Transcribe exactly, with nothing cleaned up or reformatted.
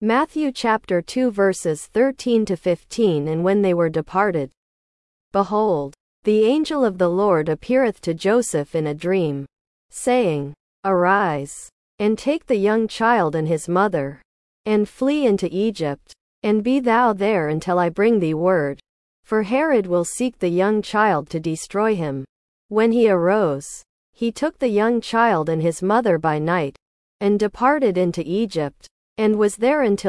Matthew chapter two verses thirteen to fifteen. And when they were departed, behold, the angel of the Lord appeareth to Joseph in a dream, saying, Arise, and take the young child and his mother, and flee into Egypt, and be thou there until I bring thee word, for Herod will seek the young child to destroy him. When he arose, he took the young child and his mother by night, and departed into Egypt, and was there until